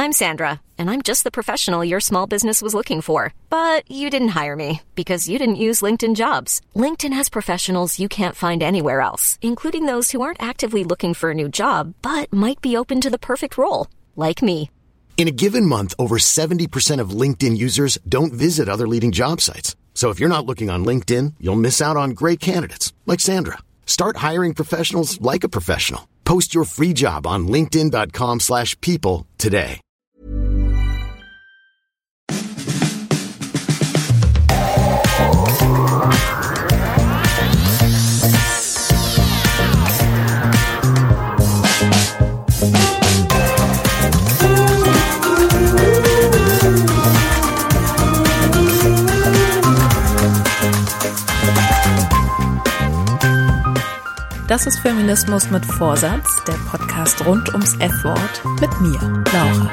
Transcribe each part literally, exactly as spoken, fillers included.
I'm Sandra, and I'm just the professional your small business was looking for. But you didn't hire me because you didn't use LinkedIn Jobs. LinkedIn has professionals you can't find anywhere else, including those who aren't actively looking for a new job, but might be open to the perfect role, like me. In a given month, over seventy percent of LinkedIn users don't visit other leading job sites. So if you're not looking on LinkedIn, you'll miss out on great candidates like Sandra. Start hiring professionals like a professional. Post your free job on linkedin.com slash people today. Das ist Feminismus mit Vorsatz, der Podcast rund ums F-Wort mit mir, Laura.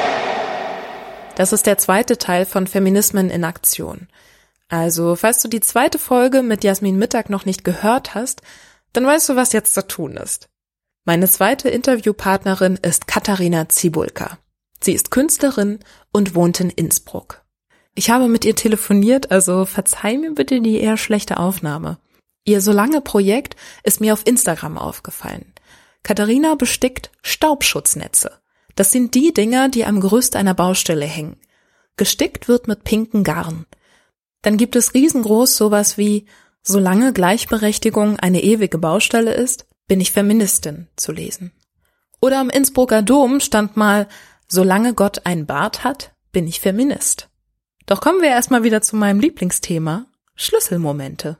Das ist der zweite Teil von Feminismen in Aktion. Also, falls du die zweite Folge mit Jasmin Mittag noch nicht gehört hast, dann weißt du, was jetzt zu tun ist. Meine zweite Interviewpartnerin ist Katharina Cibulka. Sie ist Künstlerin und wohnt in Innsbruck. Ich habe mit ihr telefoniert, also verzeih mir bitte die eher schlechte Aufnahme. Ihr Solange-Projekt ist mir auf Instagram aufgefallen. Katharina bestickt Staubschutznetze. Das sind die Dinger, die am Gerüst einer Baustelle hängen. Gestickt wird mit pinken Garn. Dann gibt es riesengroß sowas wie "Solange Gleichberechtigung eine ewige Baustelle ist, bin ich Feministin" zu lesen. Oder am Innsbrucker Dom stand mal "Solange Gott ein Bart hat, bin ich Feminist". Doch kommen wir erstmal wieder zu meinem Lieblingsthema, Schlüsselmomente.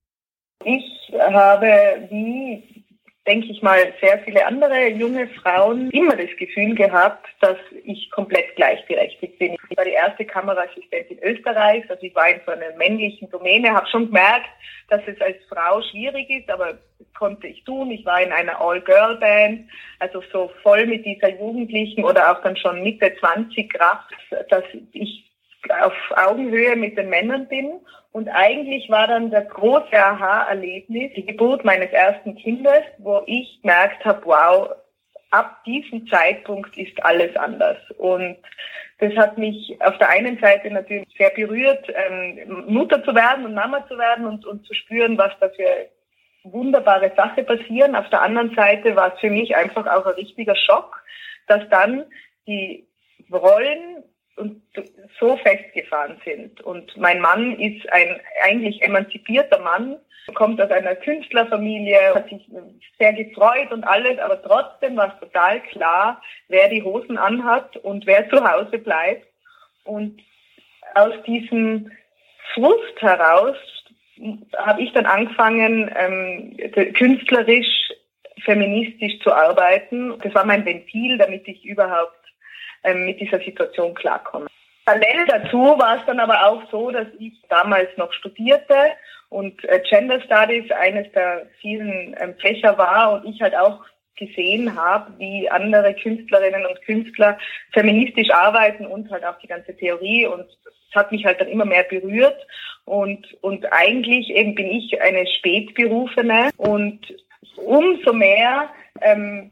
Ich habe, wie, denke ich mal, sehr viele andere junge Frauen immer das Gefühl gehabt, dass ich komplett gleichberechtigt bin. Ich war die erste Kameraassistentin Österreichs, also ich war in so einer männlichen Domäne, habe schon gemerkt, dass es als Frau schwierig ist, aber das konnte ich tun. Ich war in einer All-Girl-Band, also so voll mit dieser Jugendlichen oder auch dann schon Mitte zwanzig Kraft, dass ich auf Augenhöhe mit den Männern bin. Und eigentlich war dann das große Aha-Erlebnis die Geburt meines ersten Kindes, wo ich gemerkt habe, wow, ab diesem Zeitpunkt ist alles anders. Und das hat mich auf der einen Seite natürlich sehr berührt, ähm, Mutter zu werden und Mama zu werden und, und zu spüren, was da für wunderbare Sachen passieren. Auf der anderen Seite war es für mich einfach auch ein richtiger Schock, dass dann die Rollen und so festgefahren sind. Und mein Mann ist ein eigentlich emanzipierter Mann, kommt aus einer Künstlerfamilie, hat sich sehr gefreut und alles, aber trotzdem war es total klar, wer die Hosen anhat und wer zu Hause bleibt. Und aus diesem Frust heraus habe ich dann angefangen, ähm, künstlerisch, feministisch zu arbeiten. Das war mein Ventil, damit ich überhaupt mit dieser Situation klarkommen. Parallel dazu war es dann aber auch so, dass ich damals noch studierte und Gender Studies eines der vielen Fächer war und ich halt auch gesehen habe, wie andere Künstlerinnen und Künstler feministisch arbeiten und halt auch die ganze Theorie, und es hat mich halt dann immer mehr berührt und und eigentlich eben bin ich eine Spätberufene und umso mehr ähm,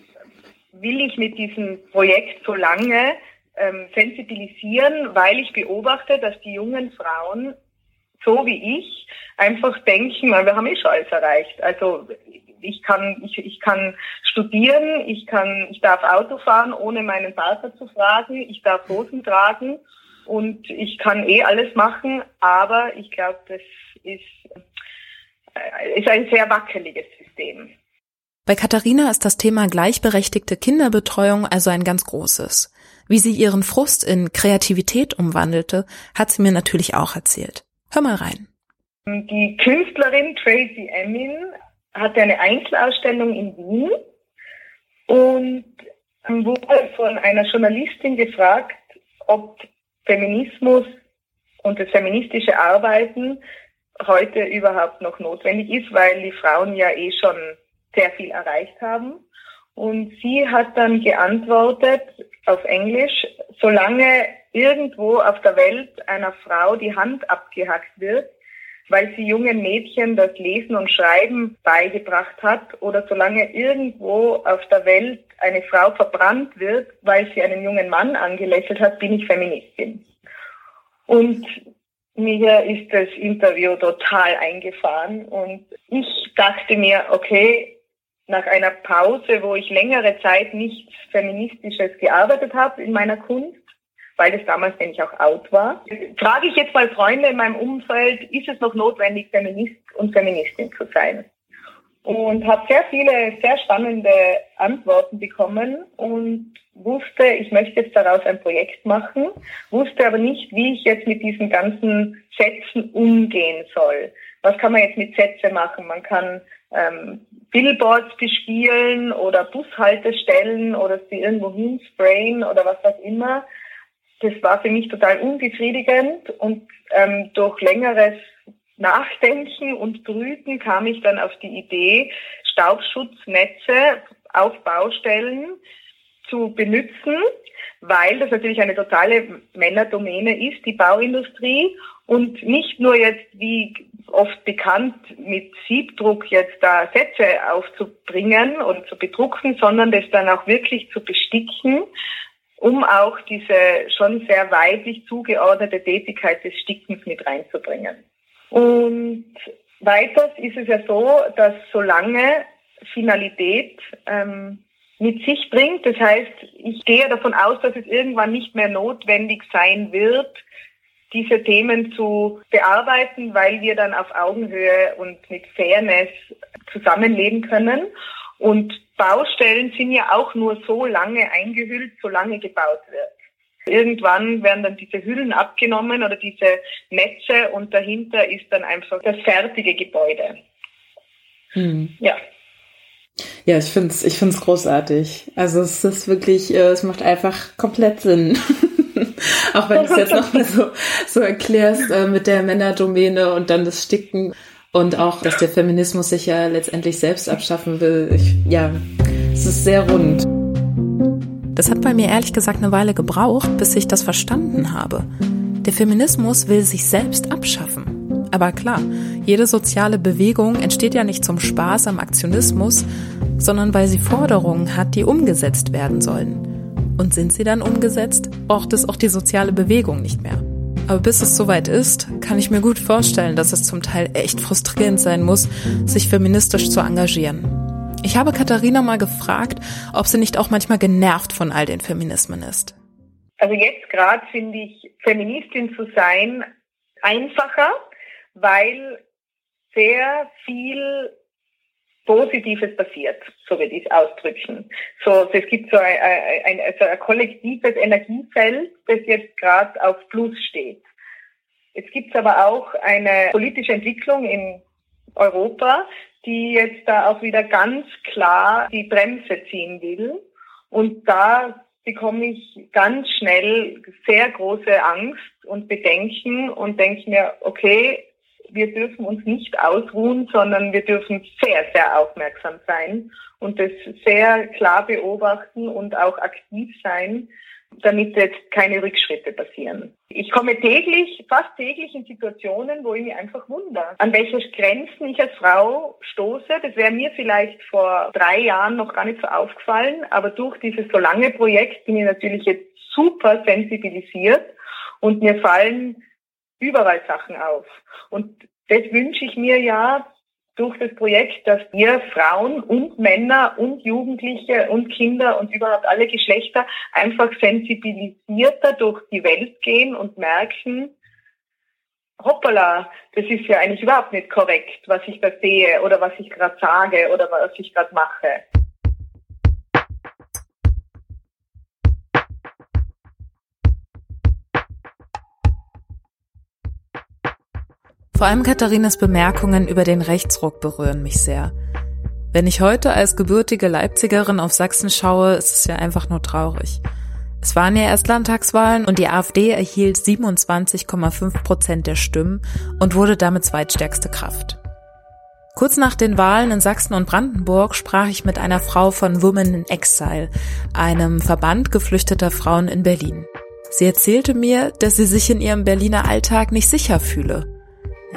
will ich mit diesem Projekt so lange ähm, sensibilisieren, weil ich beobachte, dass die jungen Frauen, so wie ich, einfach denken, wir haben eh schon alles erreicht. Also ich kann ich, ich kann studieren, ich kann ich darf Auto fahren, ohne meinen Partner zu fragen, ich darf Hosen tragen und ich kann eh alles machen, aber ich glaube, das ist, äh, ist ein sehr wackeliges System. Bei Katharina ist das Thema gleichberechtigte Kinderbetreuung also ein ganz großes. Wie sie ihren Frust in Kreativität umwandelte, hat sie mir natürlich auch erzählt. Hör mal rein. Die Künstlerin Tracy Emin hatte eine Einzelausstellung in Wien und wurde von einer Journalistin gefragt, ob Feminismus und das feministische Arbeiten heute überhaupt noch notwendig ist, weil die Frauen ja eh schon sehr viel erreicht haben. Und sie hat dann geantwortet auf Englisch, solange irgendwo auf der Welt einer Frau die Hand abgehackt wird, weil sie jungen Mädchen das Lesen und Schreiben beigebracht hat oder solange irgendwo auf der Welt eine Frau verbrannt wird, weil sie einen jungen Mann angelächelt hat, bin ich Feministin. Und mir ist das Interview total eingefahren und ich dachte mir, okay, nach einer Pause, wo ich längere Zeit nichts Feministisches gearbeitet habe in meiner Kunst, weil es damals nämlich auch out war, frage ich jetzt mal Freunde in meinem Umfeld, ist es noch notwendig, Feminist und Feministin zu sein? Und habe sehr viele, sehr spannende Antworten bekommen und wusste, ich möchte jetzt daraus ein Projekt machen, wusste aber nicht, wie ich jetzt mit diesen ganzen Sätzen umgehen soll. Was kann man jetzt mit Sätzen machen? Man kann ähm, Billboards bespielen oder Bushaltestellen oder sie irgendwo hinsprayen oder was auch immer. Das war für mich total unbefriedigend und ähm, durch längeres Nachdenken und Brüten kam ich dann auf die Idee, Staubschutznetze auf Baustellen zu benutzen, weil das natürlich eine totale Männerdomäne ist, die Bauindustrie, und nicht nur jetzt, wie oft bekannt, mit Siebdruck jetzt da Sätze aufzubringen oder zu bedrucken, sondern das dann auch wirklich zu besticken, um auch diese schon sehr weiblich zugeordnete Tätigkeit des Stickens mit reinzubringen. Und weiters ist es ja so, dass solange Finalität ähm, mit sich bringt, das heißt, ich gehe davon aus, dass es irgendwann nicht mehr notwendig sein wird, diese Themen zu bearbeiten, weil wir dann auf Augenhöhe und mit Fairness zusammenleben können. Und Baustellen sind ja auch nur so lange eingehüllt, solange gebaut wird. Irgendwann werden dann diese Hüllen abgenommen oder diese Netze und dahinter ist dann einfach das fertige Gebäude. Hm. Ja. Ja, ich find's, ich find's großartig. Also es ist wirklich, es macht einfach komplett Sinn. Auch wenn du es jetzt nochmal so, so erklärst äh, mit der Männerdomäne und dann das Sticken und auch, dass der Feminismus sich ja letztendlich selbst abschaffen will. Ich, ja, es ist sehr rund. Das hat bei mir ehrlich gesagt eine Weile gebraucht, bis ich das verstanden habe. Der Feminismus will sich selbst abschaffen. Aber klar, jede soziale Bewegung entsteht ja nicht zum Spaß am Aktionismus, sondern weil sie Forderungen hat, die umgesetzt werden sollen. Und sind sie dann umgesetzt, braucht es auch die soziale Bewegung nicht mehr. Aber bis es soweit ist, kann ich mir gut vorstellen, dass es zum Teil echt frustrierend sein muss, sich feministisch zu engagieren. Ich habe Katharina mal gefragt, ob sie nicht auch manchmal genervt von all den Feminismen ist. Also jetzt gerade finde ich, Feministin zu sein einfacher, weil sehr viel Positives passiert, so würde ich es ausdrücken. So, es gibt so ein, ein, also ein kollektives Energiefeld, das jetzt gerade auf Plus steht. Jetzt gibt es aber auch eine politische Entwicklung in Europa, die jetzt da auch wieder ganz klar die Bremse ziehen will. Und da bekomme ich ganz schnell sehr große Angst und Bedenken und denke mir, okay, wir dürfen uns nicht ausruhen, sondern wir dürfen sehr, sehr aufmerksam sein und das sehr klar beobachten und auch aktiv sein, damit jetzt keine Rückschritte passieren. Ich komme täglich, fast täglich in Situationen, wo ich mich einfach wundere, an welche Grenzen ich als Frau stoße. Das wäre mir vielleicht vor drei Jahren noch gar nicht so aufgefallen, aber durch dieses Solange-Projekt bin ich natürlich jetzt super sensibilisiert und mir fallen überall Sachen auf. Und das wünsche ich mir ja durch das Projekt, dass wir Frauen und Männer und Jugendliche und Kinder und überhaupt alle Geschlechter einfach sensibilisierter durch die Welt gehen und merken, hoppala, das ist ja eigentlich überhaupt nicht korrekt, was ich da sehe oder was ich gerade sage oder was ich gerade mache. Vor allem Katharinas Bemerkungen über den Rechtsruck berühren mich sehr. Wenn ich heute als gebürtige Leipzigerin auf Sachsen schaue, ist es ja einfach nur traurig. Es waren ja erst Landtagswahlen und die AfD erhielt siebenundzwanzig Komma fünf Prozent der Stimmen und wurde damit zweitstärkste Kraft. Kurz nach den Wahlen in Sachsen und Brandenburg sprach ich mit einer Frau von Women in Exile, einem Verband geflüchteter Frauen in Berlin. Sie erzählte mir, dass sie sich in ihrem Berliner Alltag nicht sicher fühle.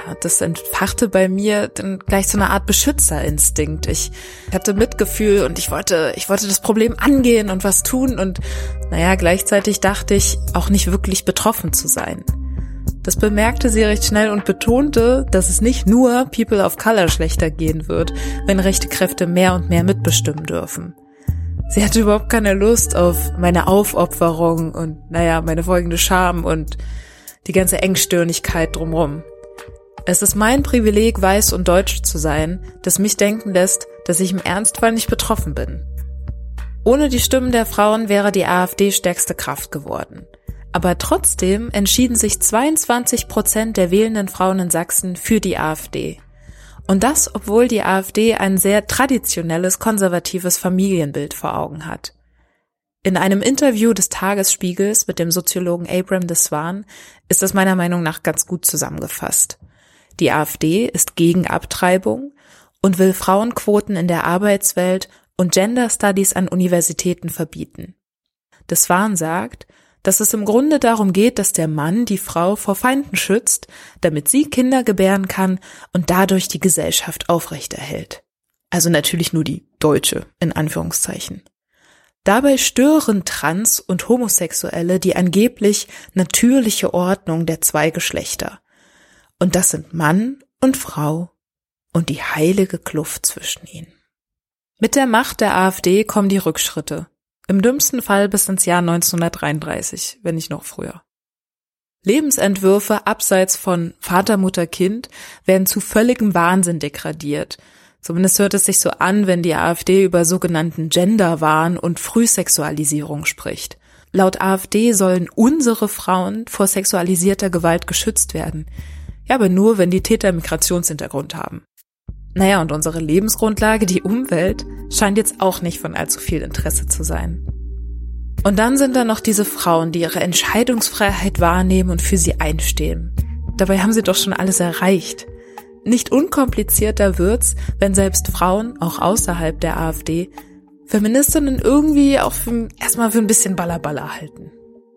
ja, das entfachte bei mir dann gleich so eine Art Beschützerinstinkt. Ich hatte Mitgefühl und ich wollte, ich wollte das Problem angehen und was tun und naja, gleichzeitig dachte ich, auch nicht wirklich betroffen zu sein. Das bemerkte sie recht schnell und betonte, dass es nicht nur People of Color schlechter gehen wird, wenn rechte Kräfte mehr und mehr mitbestimmen dürfen. Sie hatte überhaupt keine Lust auf meine Aufopferung und, naja, meine folgende Scham und die ganze Engstirnigkeit drumherum. Es ist mein Privileg, weiß und deutsch zu sein, das mich denken lässt, dass ich im Ernstfall nicht betroffen bin. Ohne die Stimmen der Frauen wäre die AfD stärkste Kraft geworden. Aber trotzdem entschieden sich zweiundzwanzig Prozent der wählenden Frauen in Sachsen für die AfD. Und das, obwohl die AfD ein sehr traditionelles, konservatives Familienbild vor Augen hat. In einem Interview des Tagesspiegels mit dem Soziologen Abram de Swaan ist das meiner Meinung nach ganz gut zusammengefasst. Die AfD ist gegen Abtreibung und will Frauenquoten in der Arbeitswelt und Gender Studies an Universitäten verbieten. De Swaan sagt, dass es im Grunde darum geht, dass der Mann die Frau vor Feinden schützt, damit sie Kinder gebären kann und dadurch die Gesellschaft aufrechterhält. Also natürlich nur die deutsche, in Anführungszeichen. Dabei stören Trans- und Homosexuelle die angeblich natürliche Ordnung der zwei Geschlechter. Und das sind Mann und Frau und die heilige Kluft zwischen ihnen. Mit der Macht der AfD kommen die Rückschritte. Im dümmsten Fall bis ins Jahr neunzehnhundertdreiunddreißig, wenn nicht noch früher. Lebensentwürfe abseits von Vater, Mutter, Kind werden zu völligem Wahnsinn degradiert. Zumindest hört es sich so an, wenn die AfD über sogenannten Genderwahn und Frühsexualisierung spricht. Laut AfD sollen unsere Frauen vor sexualisierter Gewalt geschützt werden. Ja, aber nur, wenn die Täter Migrationshintergrund haben. Naja, und unsere Lebensgrundlage, die Umwelt, scheint jetzt auch nicht von allzu viel Interesse zu sein. Und dann sind da noch diese Frauen, die ihre Entscheidungsfreiheit wahrnehmen und für sie einstehen. Dabei haben sie doch schon alles erreicht. Nicht unkomplizierter wird's, wenn selbst Frauen, auch außerhalb der AfD, Feministinnen irgendwie auch für, erstmal für ein bisschen Ballaballa halten.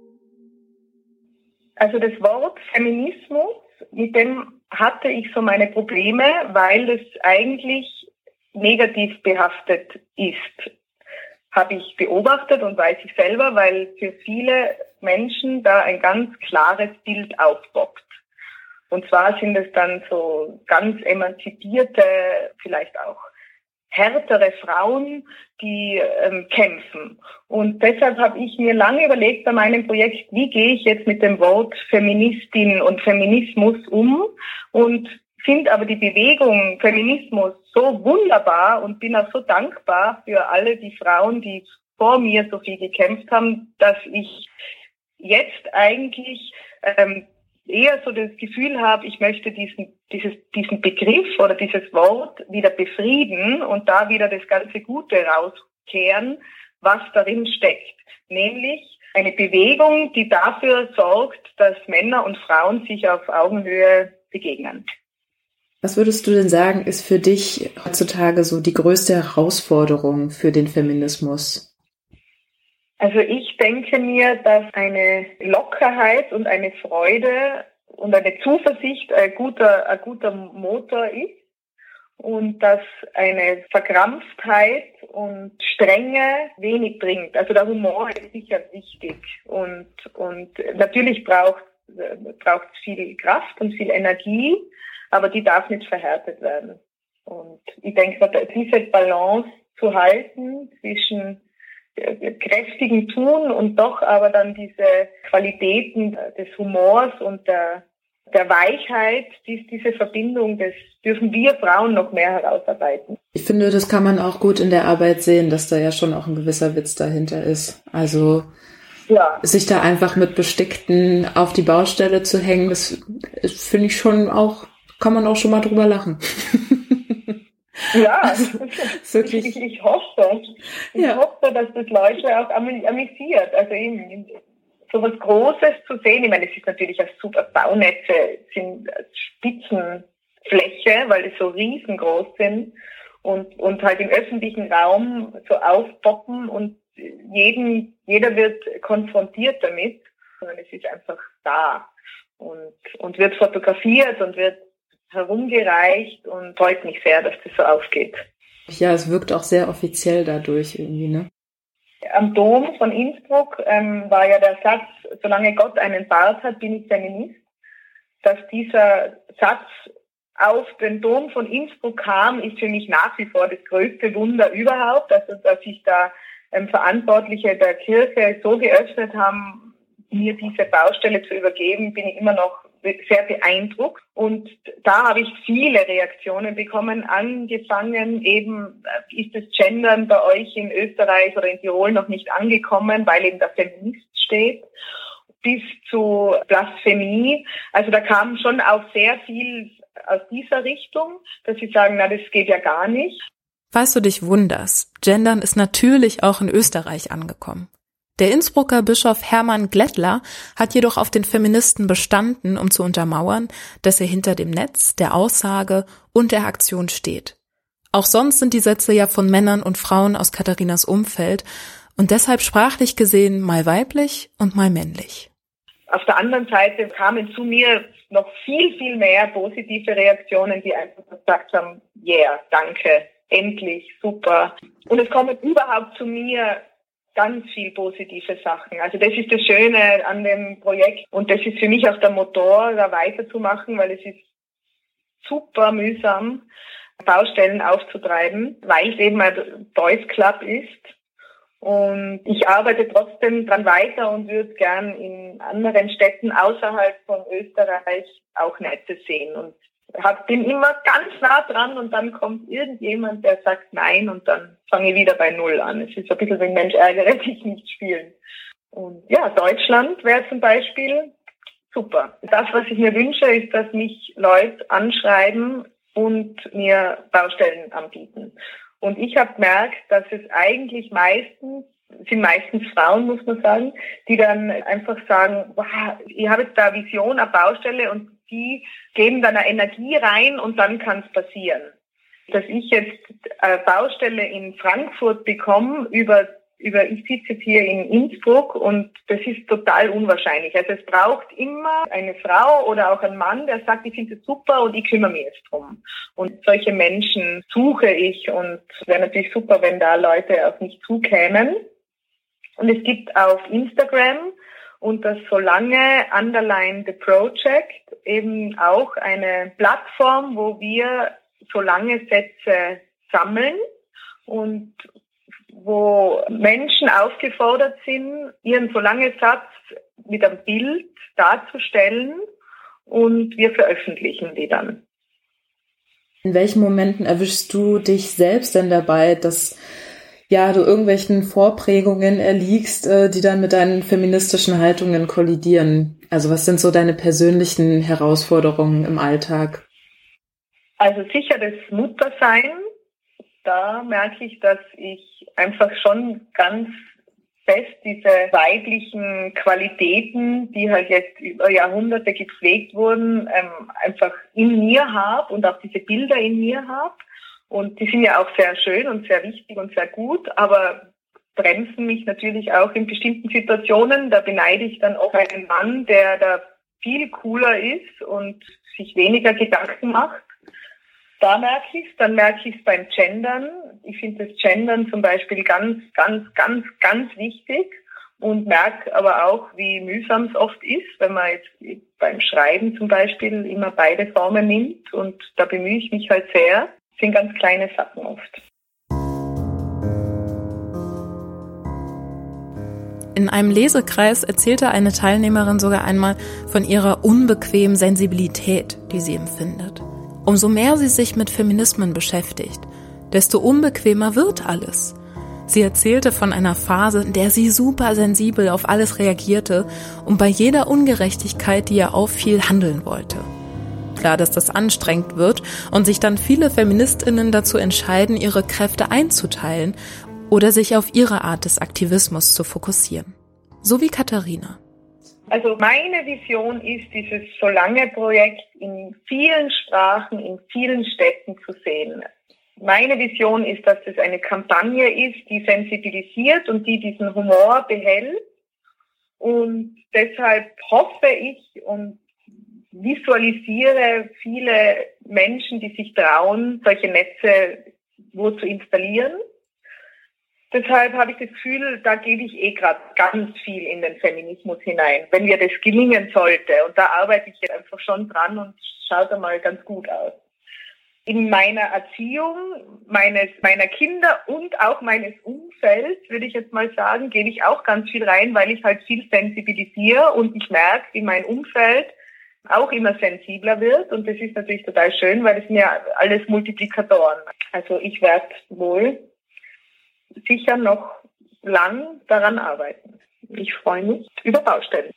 Also das Wort Feminismus, mit dem hatte ich so meine Probleme, weil es eigentlich negativ behaftet ist. Habe ich beobachtet und weiß ich selber, weil für viele Menschen da ein ganz klares Bild aufpoppt. Und zwar sind es dann so ganz emanzipierte, vielleicht auch härtere Frauen, die ähm, kämpfen. Und deshalb habe ich mir lange überlegt bei meinem Projekt, wie gehe ich jetzt mit dem Wort Feministin und Feminismus um, und finde aber die Bewegung Feminismus so wunderbar und bin auch so dankbar für alle die Frauen, die vor mir so viel gekämpft haben, dass ich jetzt eigentlich ähm, eher so das Gefühl habe, ich möchte diesen, dieses, diesen Begriff oder dieses Wort wieder befrieden und da wieder das ganze Gute rauskehren, was darin steckt. Nämlich eine Bewegung, die dafür sorgt, dass Männer und Frauen sich auf Augenhöhe begegnen. Was würdest du denn sagen, ist für dich heutzutage so die größte Herausforderung für den Feminismus? Also ich denke mir, dass eine Lockerheit und eine Freude und eine Zuversicht ein guter, ein guter Motor ist und dass eine Verkrampftheit und Strenge wenig bringt. Also der Humor ist sicher wichtig und, und natürlich braucht braucht es viel Kraft und viel Energie, aber die darf nicht verhärtet werden. Und ich denke, diese Balance zu halten zwischen kräftigen Tun und doch aber dann diese Qualitäten des Humors und der, der Weichheit, dies, diese Verbindung, das dürfen wir Frauen noch mehr herausarbeiten. Ich finde, das kann man auch gut in der Arbeit sehen, dass da ja schon auch ein gewisser Witz dahinter ist. Also ja. Sich da einfach mit Bestickten auf die Baustelle zu hängen, das, das finde ich schon auch, kann man auch schon mal drüber lachen. Ja, also, wirklich. Ich, ich hoffe, ich ja. hoffe, dass das Leute auch amüsiert. Also eben, so was Großes zu sehen. Ich meine, es ist natürlich ein super Baunetze, sind Spitzenfläche, weil die so riesengroß sind und, und halt im öffentlichen Raum so aufpoppen und jeden, jeder wird konfrontiert damit, sondern es ist einfach da und, und wird fotografiert und wird herumgereicht und freut mich sehr, dass das so aufgeht. Ja, es wirkt auch sehr offiziell dadurch irgendwie, ne? Am Dom von Innsbruck ähm, war ja der Satz, solange Gott einen Bart hat, bin ich Feminist. Dass dieser Satz auf den Dom von Innsbruck kam, ist für mich nach wie vor das größte Wunder überhaupt. Also, dass sich da ähm, Verantwortliche der Kirche so geöffnet haben, mir diese Baustelle zu übergeben, bin ich immer noch sehr beeindruckt. Und da habe ich viele Reaktionen bekommen, angefangen eben, ist das Gendern bei euch in Österreich oder in Tirol noch nicht angekommen, weil eben der Feminist steht, bis zu Blasphemie. Also da kam schon auch sehr viel aus dieser Richtung, dass sie sagen, na, das geht ja gar nicht. Falls du dich wunderst, Gendern ist natürlich auch in Österreich angekommen. Der Innsbrucker Bischof Hermann Glättler hat jedoch auf den Feministen bestanden, um zu untermauern, dass er hinter dem Netz, der Aussage und der Aktion steht. Auch sonst sind die Sätze ja von Männern und Frauen aus Katharinas Umfeld und deshalb sprachlich gesehen mal weiblich und mal männlich. Auf der anderen Seite kamen zu mir noch viel, viel mehr positive Reaktionen, die einfach gesagt haben, yeah, danke, endlich, super. Und es kommen überhaupt zu mir ganz viel positive Sachen. Also das ist das Schöne an dem Projekt und das ist für mich auch der Motor, da weiterzumachen, weil es ist super mühsam, Baustellen aufzutreiben, weil es eben ein Boys Club ist. Und ich arbeite trotzdem dran weiter und würde gern in anderen Städten außerhalb von Österreich auch Netze sehen. Und hab, bin immer ganz nah dran und dann kommt irgendjemand, der sagt nein und dann fange ich wieder bei Null an. Es ist so ein bisschen wie Mensch, ärgere dich nicht spielen. Und ja, Deutschland wäre zum Beispiel super. Das, was ich mir wünsche, ist, dass mich Leute anschreiben und mir Baustellen anbieten. Und ich habe gemerkt, dass es eigentlich meistens, sind meistens Frauen, muss man sagen, die dann einfach sagen, wow, ich habe jetzt da eine Vision, eine Baustelle und die geben dann eine Energie rein und dann kann es passieren. Dass ich jetzt eine Baustelle in Frankfurt bekomme über über ich sitze jetzt hier in Innsbruck und das ist total unwahrscheinlich. Also es braucht immer eine Frau oder auch ein Mann, der sagt, ich finde es super und ich kümmere mich jetzt drum. Und solche Menschen suche ich und es wäre natürlich super, wenn da Leute auf mich zukämen. Und es gibt auf Instagram unter Solange Underline the Project eben auch eine Plattform, wo wir Solange Sätze sammeln und wo Menschen aufgefordert sind, ihren Solange-Satz mit einem Bild darzustellen und wir veröffentlichen die dann. In welchen Momenten erwischst du dich selbst denn dabei, dass ja du irgendwelchen Vorprägungen erliegst, die dann mit deinen feministischen Haltungen kollidieren? Also was sind so deine persönlichen Herausforderungen im Alltag? Also sicher das Muttersein. Da merke ich, dass ich einfach schon ganz fest diese weiblichen Qualitäten, die halt jetzt über Jahrhunderte gepflegt wurden, ähm, einfach in mir habe und auch diese Bilder in mir habe. Und die sind ja auch sehr schön und sehr wichtig und sehr gut, aber bremsen mich natürlich auch in bestimmten Situationen. Da beneide ich dann auch einen Mann, der da viel cooler ist und sich weniger Gedanken macht. Da merke ich es, dann merke ich es beim Gendern. Ich finde das Gendern zum Beispiel ganz, ganz, ganz, ganz wichtig und merke aber auch, wie mühsam es oft ist, wenn man jetzt beim Schreiben zum Beispiel immer beide Formen nimmt und da bemühe ich mich halt sehr. Das sind ganz kleine Sachen oft. In einem Lesekreis erzählte eine Teilnehmerin sogar einmal von ihrer unbequemen Sensibilität, die sie empfindet. Umso mehr sie sich mit Feminismen beschäftigt, desto unbequemer wird alles. Sie erzählte von einer Phase, in der sie super sensibel auf alles reagierte und bei jeder Ungerechtigkeit, die ihr auffiel, handeln wollte. Klar, dass das anstrengend wird und sich dann viele FeministInnen dazu entscheiden, ihre Kräfte einzuteilen oder sich auf ihre Art des Aktivismus zu fokussieren. So wie Katharina. Also meine Vision ist, dieses Solange-Projekt in vielen Sprachen, in vielen Städten zu sehen. Meine Vision ist, dass es eine Kampagne ist, die sensibilisiert und die diesen Humor behält. Und deshalb hoffe ich und visualisiere viele Menschen, die sich trauen, solche Netze wo zu installieren. Deshalb habe ich das Gefühl, da gebe ich eh gerade ganz viel in den Feminismus hinein, wenn mir das gelingen sollte. Und da arbeite ich jetzt einfach schon dran und schaut einmal ganz gut aus. In meiner Erziehung meines meiner Kinder und auch meines Umfelds, würde ich jetzt mal sagen, gebe ich auch ganz viel rein, weil ich halt viel sensibilisiere und ich merke, wie mein Umfeld auch immer sensibler wird. Und das ist natürlich total schön, weil das sind ja alles Multiplikatoren. Also ich werde wohl sicher noch lang daran arbeiten. Ich freue mich über Baustellen.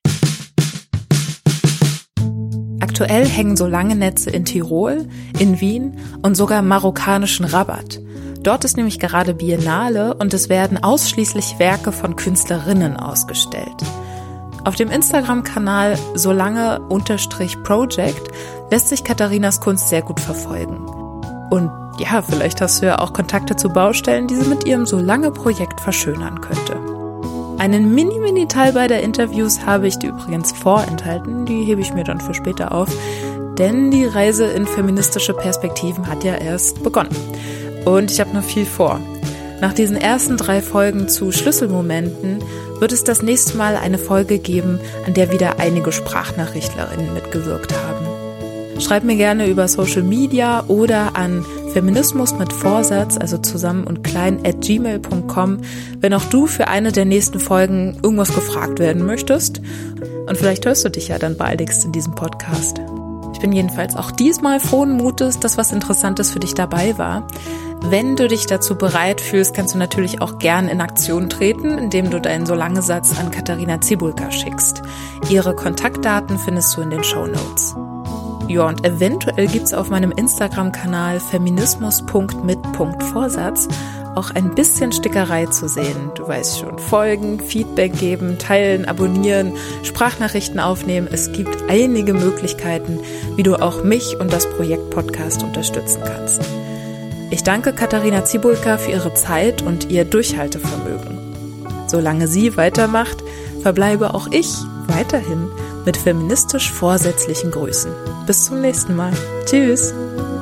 Aktuell hängen so lange Netze in Tirol, in Wien und sogar im marokkanischen Rabat. Dort ist nämlich gerade Biennale und es werden ausschließlich Werke von Künstlerinnen ausgestellt. Auf dem Instagram-Kanal solange-project lässt sich Katharinas Kunst sehr gut verfolgen. Und ja, vielleicht hast du ja auch Kontakte zu Baustellen, die sie mit ihrem Solange-Projekt verschönern könnte. Einen Mini-Mini-Teil bei der Interviews habe ich dir übrigens vorenthalten, die hebe ich mir dann für später auf, denn die Reise in feministische Perspektiven hat ja erst begonnen. Und ich habe noch viel vor. Nach diesen ersten drei Folgen zu Schlüsselmomenten wird es das nächste Mal eine Folge geben, an der wieder einige SprachnachrichtlerInnen mitgewirkt haben. Schreib mir gerne über Social Media oder an Feminismus mit Vorsatz, also zusammen und klein, at gmail punkt com, wenn auch du für eine der nächsten Folgen irgendwas gefragt werden möchtest. Und vielleicht hörst du dich ja dann baldigst in diesem Podcast. Ich bin jedenfalls auch diesmal frohen Mutes, dass was Interessantes für dich dabei war. Wenn du dich dazu bereit fühlst, kannst du natürlich auch gern in Aktion treten, indem du deinen Solange-Satz an Katharina Cibulka schickst. Ihre Kontaktdaten findest du in den Shownotes. Ja, und eventuell gibt's auf meinem Instagram-Kanal feminismus punkt mit punkt vorsatz auch ein bisschen Stickerei zu sehen. Du weißt schon, folgen, Feedback geben, teilen, abonnieren, Sprachnachrichten aufnehmen. Es gibt einige Möglichkeiten, wie du auch mich und das Projekt Podcast unterstützen kannst. Ich danke Katharina Cibulka für ihre Zeit und ihr Durchhaltevermögen. Solange sie weitermacht, verbleibe auch ich weiterhin mit feministisch vorsätzlichen Grüßen. Bis zum nächsten Mal. Tschüss.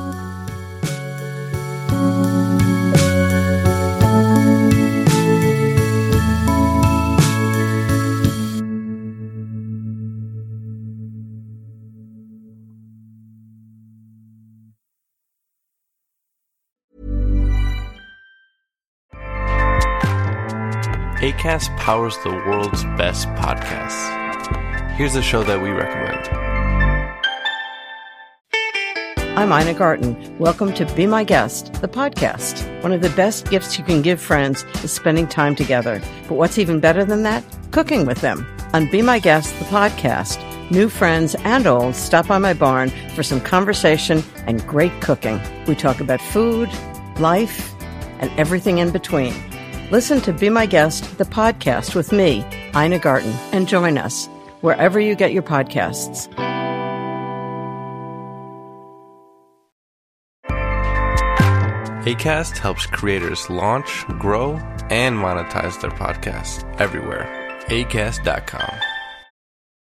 Acast powers the world's best podcasts. Here's a show that we recommend. I'm Ina Garten. Welcome to Be My Guest, the podcast. One of the best gifts you can give friends is spending time together. But what's even better than that? Cooking with them. On Be My Guest, the podcast, new friends and old stop by my barn for some conversation and great cooking. We talk about food, life, and everything in between. Listen to Be My Guest, the podcast with me, Ina Garten, and join us wherever you get your podcasts. Acast helps creators launch, grow, and monetize their podcasts everywhere. acast dot com.